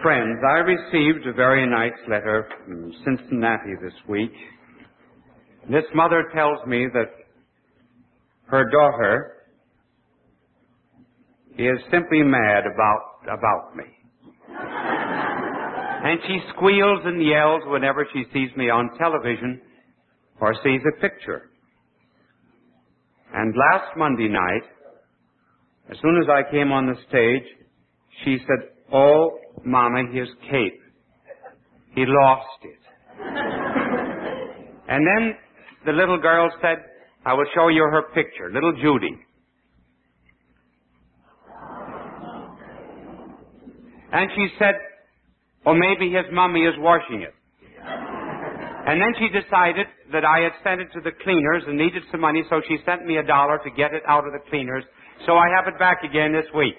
Friends, I received a very nice letter from Cincinnati this week. This mother tells me that her daughter is simply mad about me. And she squeals and yells whenever she sees me on television or sees a picture. And last Monday night, as soon as I came on the stage, she said, "Oh, Mama, his cape. He lost it." And then the little girl said, "I will show you her picture, little Judy." And she said, "Oh, maybe his mummy is washing it." And then she decided that I had sent it to the cleaners and needed some money, so she sent me $1 to get it out of the cleaners. So I have it back again this week.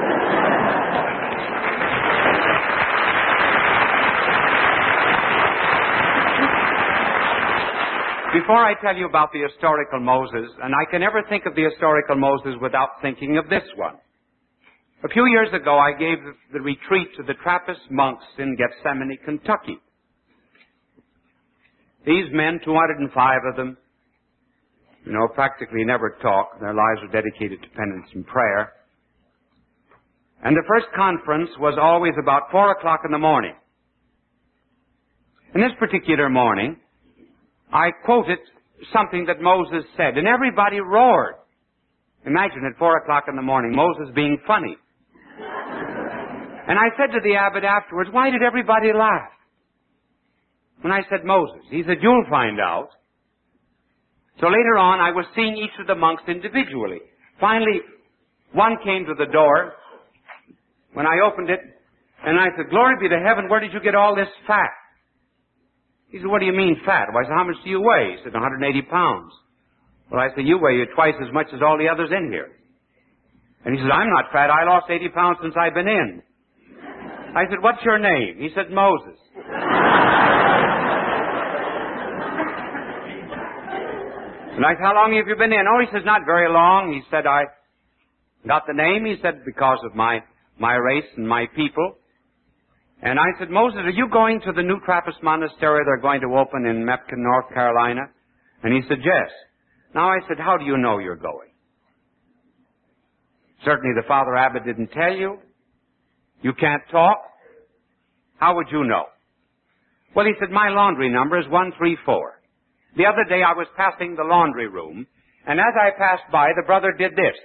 Before I tell you about the historical Moses, and I can never think of the historical Moses without thinking of this one. A few years ago, I gave the retreat to the Trappist monks in Gethsemane, Kentucky. These men, 205 of them, practically never talk. Their lives are dedicated to penance and prayer. And the first conference was always about 4 o'clock in the morning. And this particular morning, I quoted something that Moses said, and everybody roared. Imagine at 4 o'clock in the morning, Moses being funny. And I said to the abbot afterwards, "Why did everybody laugh?" When I said Moses, he said, "You'll find out." So later on, I was seeing each of the monks individually. Finally, one came to the door when I opened it, and I said, "Glory be to heaven, where did you get all this fat?" He said, "What do you mean fat?" Well, I said, "How much do you weigh?" He said, 180 pounds. Well, I said, "You weigh twice as much as all the others in here." And he said, "I'm not fat. I lost 80 pounds since I've been in." I said, "What's your name?" He said, "Moses." And I said, "How long have you been in?" "Oh," he says, "not very long." He said, "I got the name," he said, "because of my race and my people." And I said, "Moses, are you going to the new Trappist monastery they're going to open in Mepkin, North Carolina?" And he said, "Yes." Now I said, "How do you know you're going?" "Certainly the Father Abbot didn't tell you. You can't talk. How would you know?" Well, he said, "My laundry number is 134. The other day I was passing the laundry room, and as I passed by, the brother did this.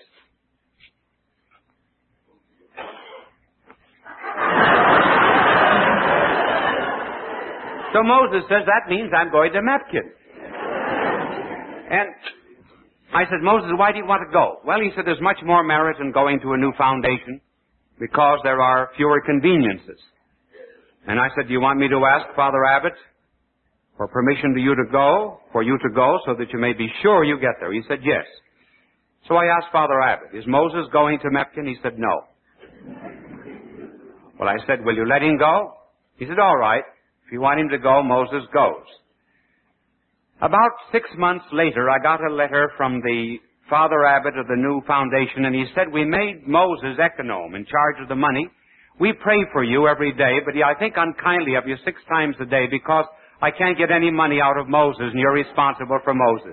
So Moses says, "That means I'm going to Mepkin." And I said, "Moses, why do you want to go?" Well, he said, "There's much more merit in going to a new foundation because there are fewer conveniences." And I said, "Do you want me to ask Father Abbot for permission for you to go so that you may be sure you get there?" He said, "Yes." So I asked Father Abbot, "Is Moses going to Mepkin?" He said, "No." Well, I said, "Will you let him go?" He said, "All right. If you want him to go, Moses goes." About 6 months later, I got a letter from the Father Abbot of the new foundation, and he said, "We made Moses econome in charge of the money. We pray for you every day, but I think unkindly of you 6 times a day because I can't get any money out of Moses, and you're responsible for Moses."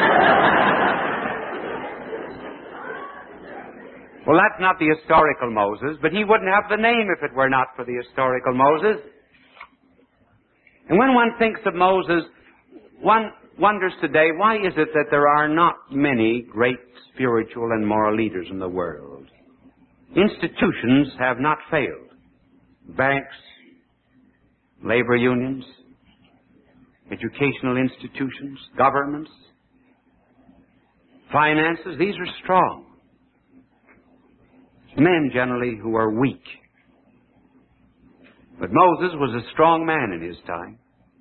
Well, that's not the historical Moses, but he wouldn't have the name if it were not for the historical Moses. And when one thinks of Moses, one wonders today, why is it that there are not many great spiritual and moral leaders in the world? Institutions have not failed. Banks, labor unions, educational institutions, governments, finances, these are strong. Men generally who are weak. But Moses was a strong man in his time.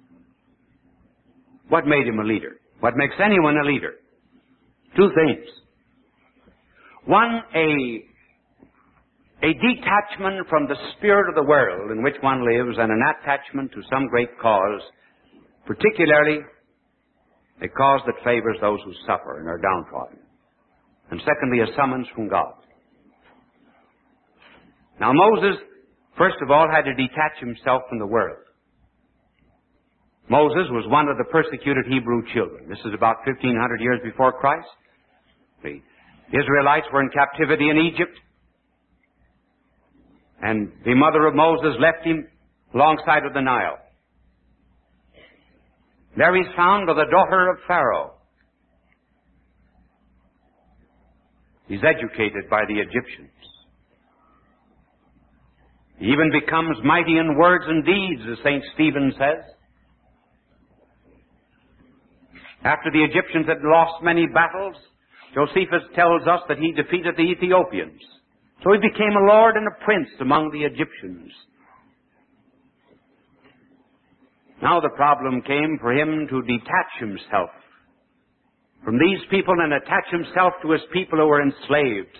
What made him a leader? What makes anyone a leader? 2 things. One, a detachment from the spirit of the world in which one lives and an attachment to some great cause, particularly a cause that favors those who suffer and are downtrodden. And secondly, a summons from God. Now Moses first of all, had to detach himself from the world. Moses was one of the persecuted Hebrew children. This is about 1,500 years before Christ. The Israelites were in captivity in Egypt, and the mother of Moses left him alongside of the Nile. There he's found by the daughter of Pharaoh. He's educated by the Egyptians. He even becomes mighty in words and deeds, as St. Stephen says. After the Egyptians had lost many battles, Josephus tells us that he defeated the Ethiopians. So he became a lord and a prince among the Egyptians. Now the problem came for him to detach himself from these people and attach himself to his people who were enslaved.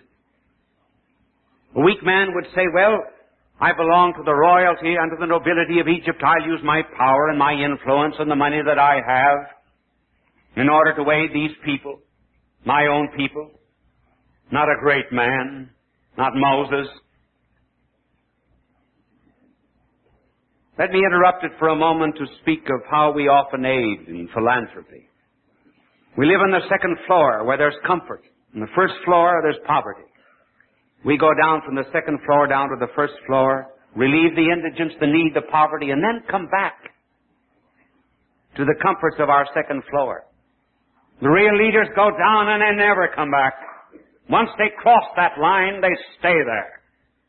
A weak man would say, well, I belong to the royalty and to the nobility of Egypt. I'll use my power and my influence and the money that I have in order to aid these people, my own people. Not a great man, not Moses. Let me interrupt it for a moment to speak of how we often aid in philanthropy. We live on the second floor where there's comfort. On the first floor, there's poverty. We go down from the second floor down to the first floor, relieve the indigents, the need, the poverty, and then come back to the comforts of our second floor. The real leaders go down and they never come back. Once they cross that line, they stay there.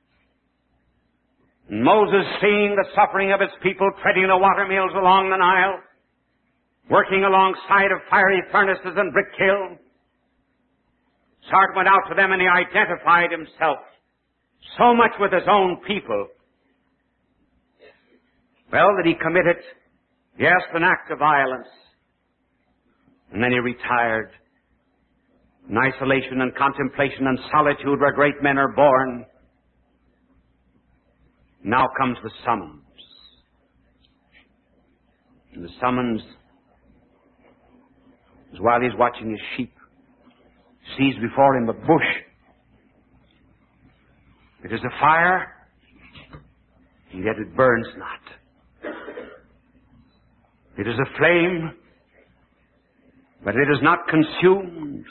And Moses, seeing the suffering of his people, treading the water mills along the Nile, working alongside of fiery furnaces and brick kilns, his heart went out to them and he identified himself so much with his own people, well, that he committed, yes, an act of violence. And then he retired in isolation and contemplation and solitude where great men are born. Now comes the summons. And the summons is while he's watching his sheep. Sees before him a bush. It is a fire, and yet it burns not. It is a flame, but it is not consumed.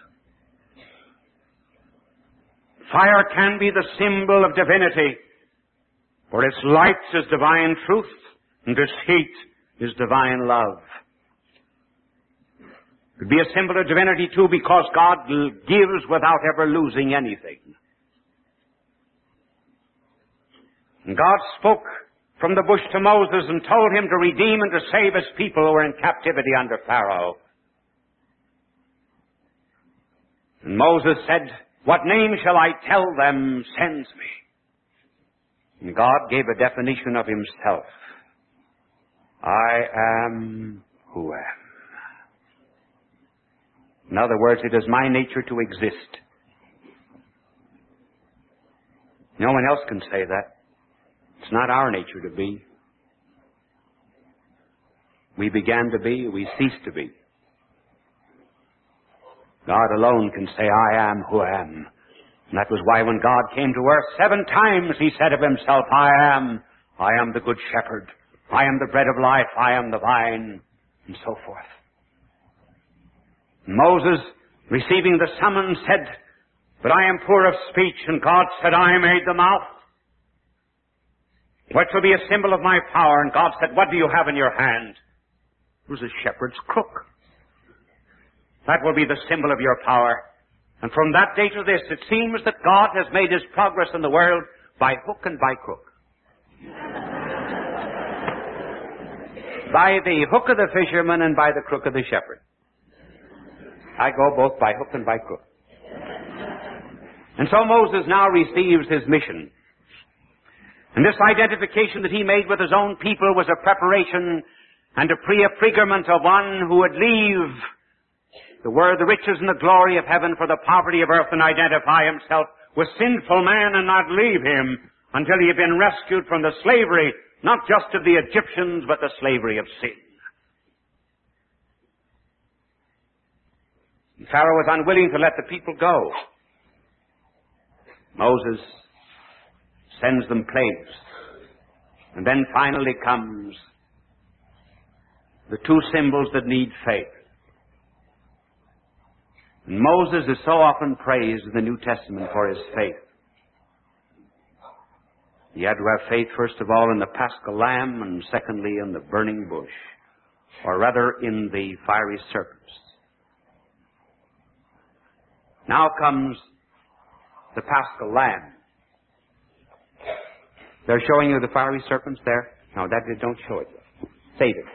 Fire can be the symbol of divinity, for its light is divine truth, and its heat is divine love. It could be a symbol of divinity, too, because God gives without ever losing anything. And God spoke from the bush to Moses and told him to redeem and to save his people who were in captivity under Pharaoh. And Moses said, "What name shall I tell them sends me?" And God gave a definition of himself. I am who am. In other words, it is my nature to exist. No one else can say that. It's not our nature to be. We began to be, we cease to be. God alone can say, I am who am. And that was why when God came to earth 7 times, he said of himself, I am the good shepherd. I am the bread of life. I am the vine, and so forth. Moses, receiving the summons, said, but I am poor of speech, and God said, I made the mouth, which will be a symbol of my power. And God said, what do you have in your hand? It was a shepherd's crook. That will be the symbol of your power. And from that day to this, it seems that God has made his progress in the world by hook and by crook. By the hook of the fisherman and by the crook of the shepherd. I go both by hook and by crook. And so Moses now receives his mission. And this identification that he made with his own people was a preparation and a prefigurement of one who would leave the riches and the glory of heaven for the poverty of earth and identify himself with sinful man and not leave him until he had been rescued from the slavery, not just of the Egyptians, but the slavery of sin. And Pharaoh was unwilling to let the people go. Moses sends them plagues. And then finally comes the two symbols that need faith. And Moses is so often praised in the New Testament for his faith. He had to have faith, first of all, in the Paschal Lamb, and secondly, in the burning bush, or rather, in the fiery serpents. Now comes the Paschal Lamb. They're showing you the fiery serpents there? No, don't show it. Save it.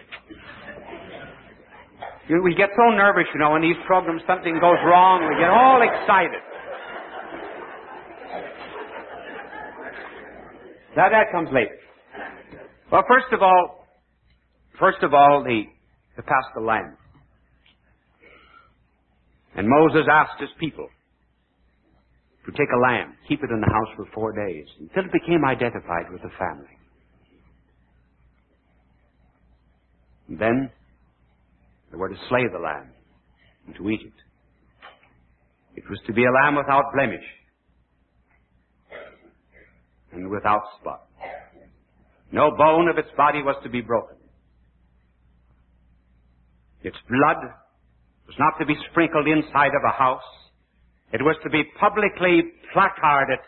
We get so nervous, in these programs, something goes wrong, we get all excited. Now that comes later. Well, first of all, the Paschal Lamb. And Moses asked his people to take a lamb, keep it in the house for 4 days, until it became identified with the family. And then they were to slay the lamb and to eat it. It was to be a lamb without blemish and without spot. No bone of its body was to be broken. Its blood was not to be sprinkled inside of a house. It was to be publicly placarded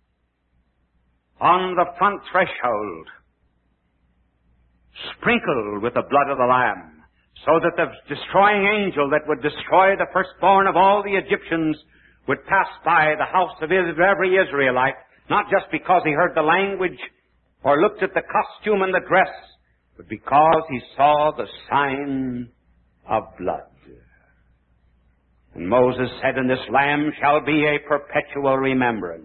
on the front threshold, sprinkled with the blood of the Lamb, so that the destroying angel that would destroy the firstborn of all the Egyptians would pass by the house of every Israelite, not just because he heard the language or looked at the costume and the dress, but because he saw the sign of blood. And Moses said, "And this lamb shall be a perpetual remembrance."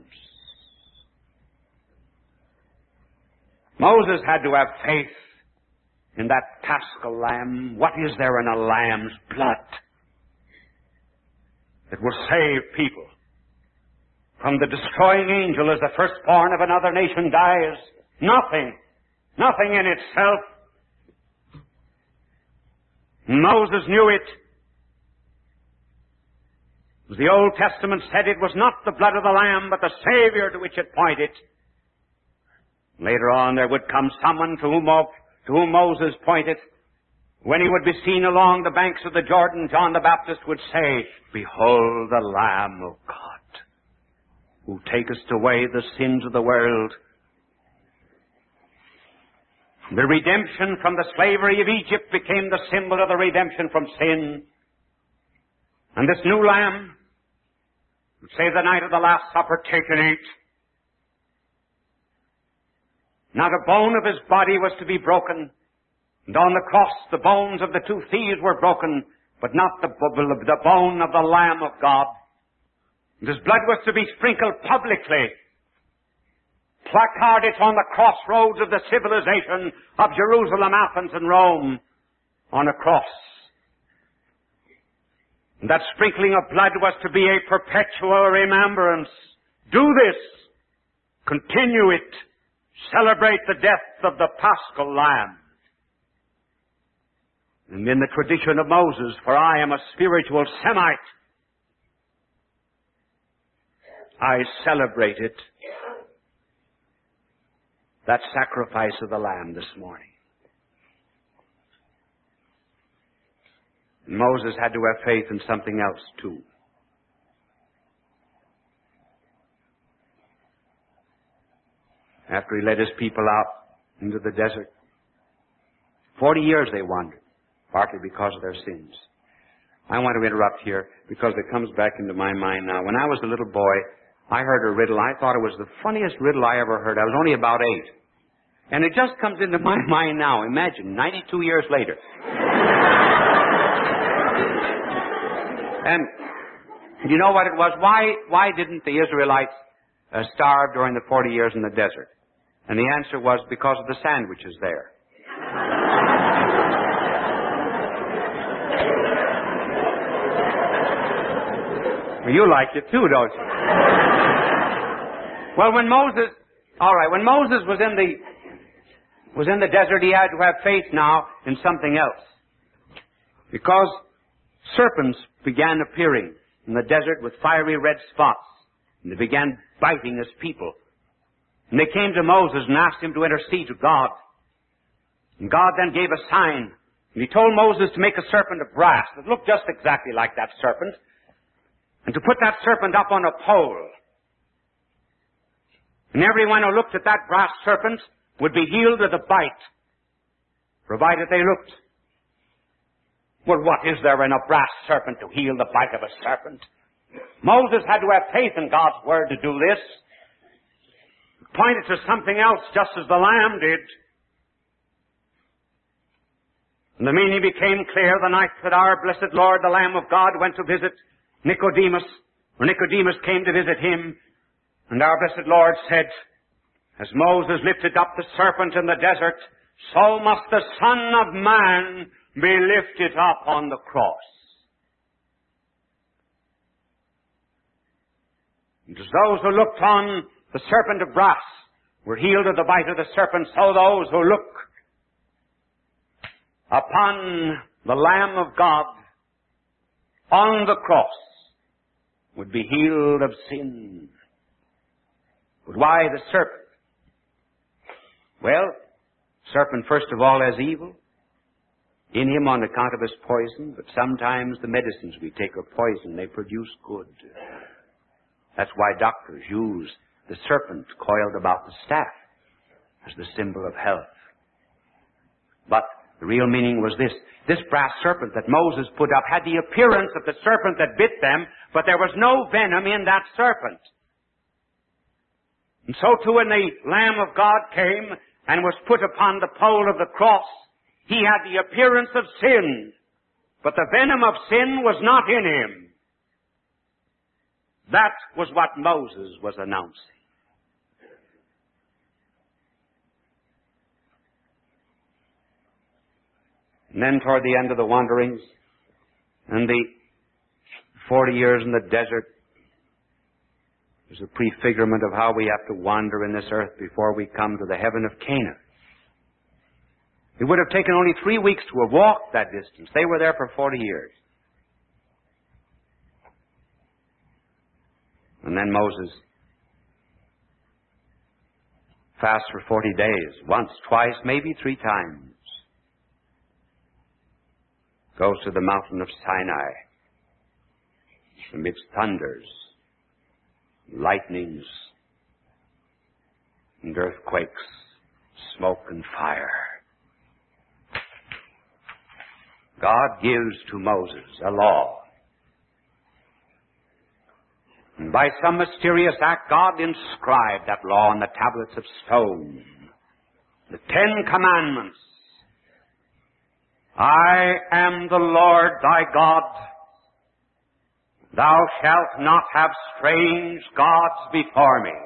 Moses had to have faith in that Paschal lamb. What is there in a lamb's blood that will save people from the destroying angel as the firstborn of another nation dies? Nothing. Nothing in itself. Moses knew it. As the Old Testament said, it was not the blood of the Lamb, but the Savior to which it pointed. Later on, there would come someone to whom Moses pointed. When he would be seen along the banks of the Jordan, John the Baptist would say, "Behold the Lamb of God, who taketh away the sins of the world." The redemption from the slavery of Egypt became the symbol of the redemption from sin. And this new lamb would say the night of the Last Supper, "Take and eat." Not a bone of his body was to be broken. And on the cross, the bones of the two thieves were broken, but not the bone of the Lamb of God. And his blood was to be sprinkled publicly, placarded on the crossroads of the civilization of Jerusalem, Athens, and Rome, on a cross. And that sprinkling of blood was to be a perpetual remembrance. Do this. Continue it. Celebrate the death of the Paschal Lamb. And in the tradition of Moses, for I am a spiritual Semite, I celebrate it. That sacrifice of the Lamb this morning. And Moses had to have faith in something else too. After he led his people out into the desert, 40 years they wandered, partly because of their sins. I want to interrupt here because it comes back into my mind now. When I was a little boy, I heard a riddle. I thought it was the funniest riddle I ever heard. I was only about 8. And it just comes into my mind now. Imagine, 92 years later. And you know what it was? Why didn't the Israelites starve during the 40 years in the desert? And the answer was because of the sandwiches there. Well, you like it too, don't you? Well, when Moses was in the desert, he had to have faith now in something else. Because serpents began appearing in the desert with fiery red spots, and they began biting his people. And they came to Moses and asked him to intercede to God And God then gave a sign. And he told Moses to make a serpent of brass that looked just exactly like that serpent, and to put that serpent up on a pole. And everyone who looked at that brass serpent would be healed of the bite, provided they looked. Well, what is there in a brass serpent to heal the bite of a serpent? Moses had to have faith in God's word to do this. It pointed to something else, just as the lamb did. And the meaning became clear the night that our blessed Lord, the Lamb of God, went to visit Nicodemus, or Nicodemus came to visit him. And our blessed Lord said, as Moses lifted up the serpent in the desert, so must the Son of Man be lifted up on the cross. And as those who looked on the serpent of brass were healed of the bite of the serpent, so those who look upon the Lamb of God on the cross would be healed of sin. But why the serpent? Well, serpent first of all has evil in him on account of his poison, but sometimes the medicines we take are poison. They produce good. That's why doctors use the serpent coiled about the staff as the symbol of health. But the real meaning was this. This brass serpent that Moses put up had the appearance of the serpent that bit them, but there was no venom in that serpent. And so too when the Lamb of God came and was put upon the pole of the cross, he had the appearance of sin, but the venom of sin was not in him. That was what Moses was announcing. And then toward the end of the wanderings, and the 40 years in the desert, there's a prefigurement of how we have to wander in this earth before we come to the heaven of Canaan. It would have taken only 3 weeks to have walked that distance. They were there for 40 years. And then Moses fasts for 40 days, once, twice, maybe 3 times. Goes to the mountain of Sinai amidst thunders, lightnings, and earthquakes, smoke and fire. God gives to Moses a law. And by some mysterious act, God inscribed that law on the tablets of stone. The 10 Commandments. I am the Lord thy God. Thou shalt not have strange gods before me.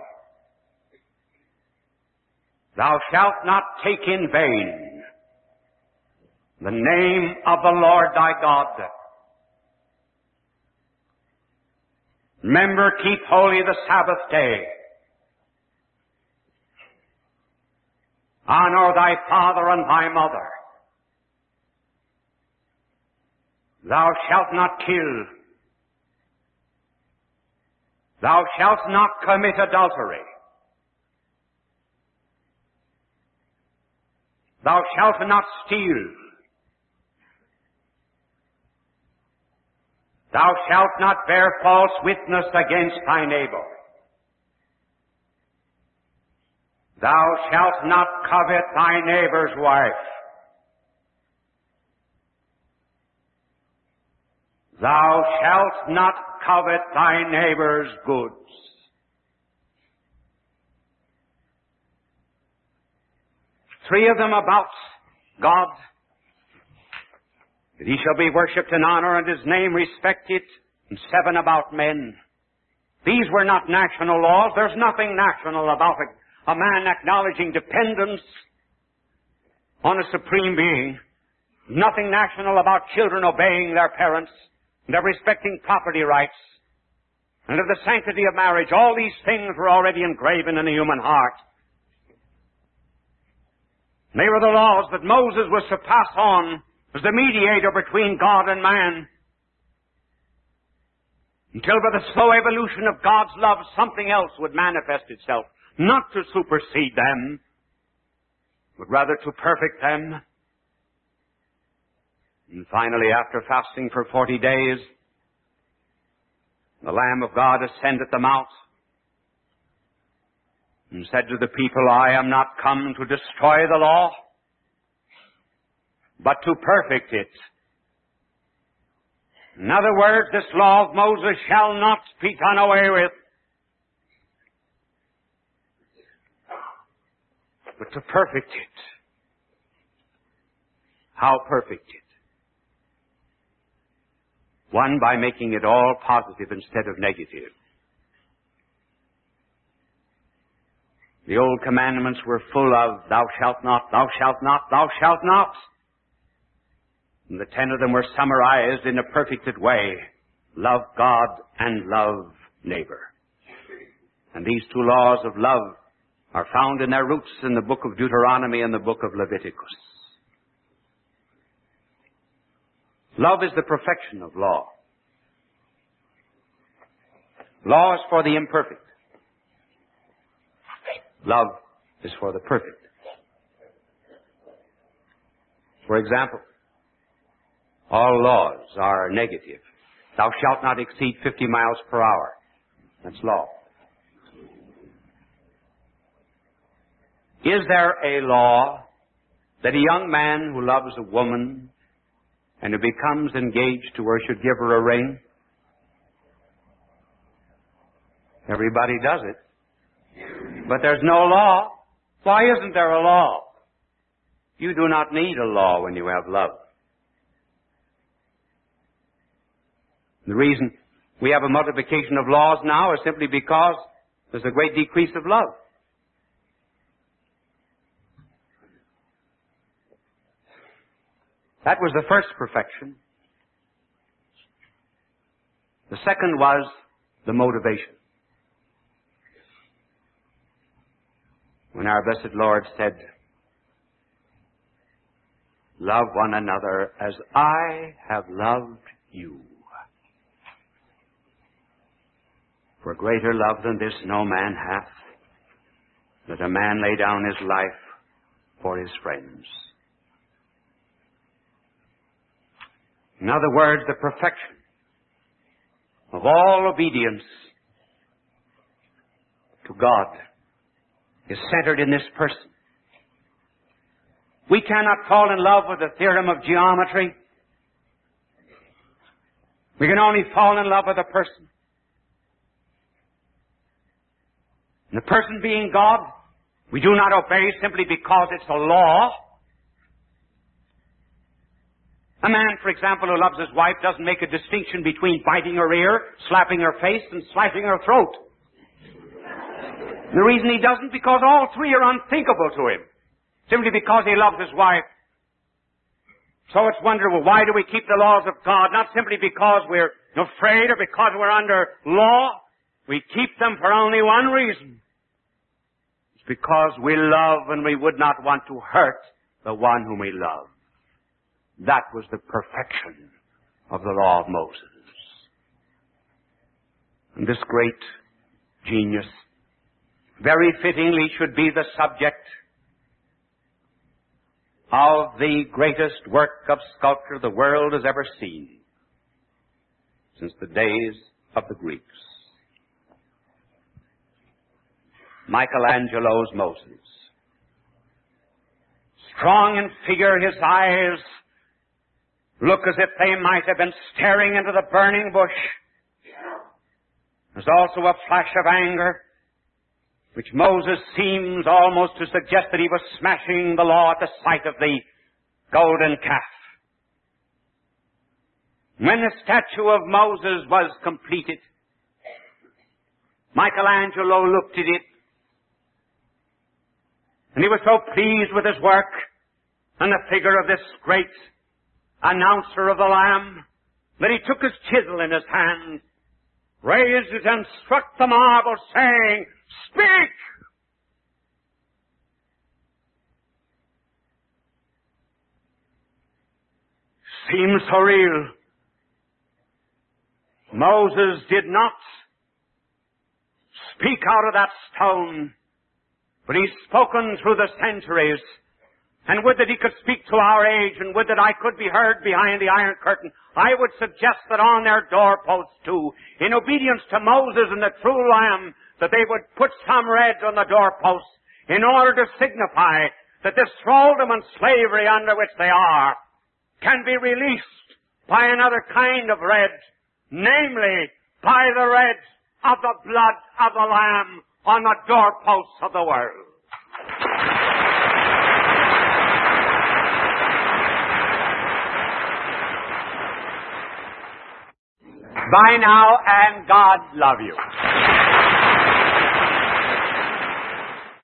Thou shalt not take in vain the name of the Lord thy God. Remember, keep holy the Sabbath day. Honor thy father and thy mother. Thou shalt not kill. Thou shalt not commit adultery. Thou shalt not steal. Thou shalt not bear false witness against thy neighbor. Thou shalt not covet thy neighbor's wife. Thou shalt not covet thy neighbor's goods. Three of them about God, that he shall be worshipped and honored and his name respected, and 7 about men. These were not national laws. There's nothing national about a man acknowledging dependence on a supreme being. Nothing national about children obeying their parents, and of respecting property rights, and of the sanctity of marriage. All these things were already engraven in the human heart. They were the laws that Moses was to pass on as the mediator between God and man, until by the slow evolution of God's love, something else would manifest itself, not to supersede them, but rather to perfect them. And finally, after fasting for 40 days, the Lamb of God ascended the mount and said to the people, I am not come to destroy the law, but to perfect it. In other words, this law of Moses shall not be done away with, but to perfect it. How perfect it? One, by making it all positive instead of negative. The old commandments were full of, thou shalt not, thou shalt not, thou shalt not. And the 10 of them were summarized in a perfected way. Love God and love neighbor. And these 2 laws of love are found in their roots in the book of Deuteronomy and the book of Leviticus. Love is the perfection of law. Law is for the imperfect. Love is for the perfect. For example, all laws are negative. Thou shalt not exceed 50 miles per hour. That's law. Is there a law that a young man who loves a woman and who becomes engaged to her should give her a ring? Everybody does it. But there's no law. Why isn't there a law? You do not need a law when you have love. The reason we have a multiplication of laws now is simply because there's a great decrease of love. That was the first perfection. The second was the motivation. When our blessed Lord said, love one another as I have loved you. For greater love than this no man hath, that a man lay down his life for his friends. In other words, the perfection of all obedience to God is centered in this person. We cannot fall in love with the theorem of geometry. We can only fall in love with a person. And the person being God, we do not obey simply because it's a law. A man, for example, who loves his wife doesn't make a distinction between biting her ear, slapping her face, and slashing her throat. The reason he doesn't, because all 3 are unthinkable to him. Simply because he loves his wife. So it's wonderful, why do we keep the laws of God? Not simply because we're afraid or because we're under law. We keep them for only one reason. It's because we love and we would not want to hurt the one whom we love. That was the perfection of the law of Moses. And this great genius very fittingly should be the subject of the greatest work of sculpture the world has ever seen since the days of the Greeks. Michelangelo's Moses. Strong in figure, his eyes look as if they might have been staring into the burning bush. There's also a flash of anger, which Moses seems almost to suggest that he was smashing the law at the sight of the golden calf. When the statue of Moses was completed, Michelangelo looked at it, and he was so pleased with his work and the figure of this great announcer of the Lamb that he took his chisel in his hand, raised it and struck the marble, saying, "Speak!" Seems so real. Moses did not speak out of that stone, but he's spoken through the centuries and would that he could speak to our age, and would that I could be heard behind the iron curtain, I would suggest that on their doorposts too, in obedience to Moses and the true Lamb, that they would put some red on the doorposts in order to signify that this thraldom and slavery under which they are can be released by another kind of red, namely by the red of the blood of the Lamb on the doorposts of the world. Bye now, and God love you.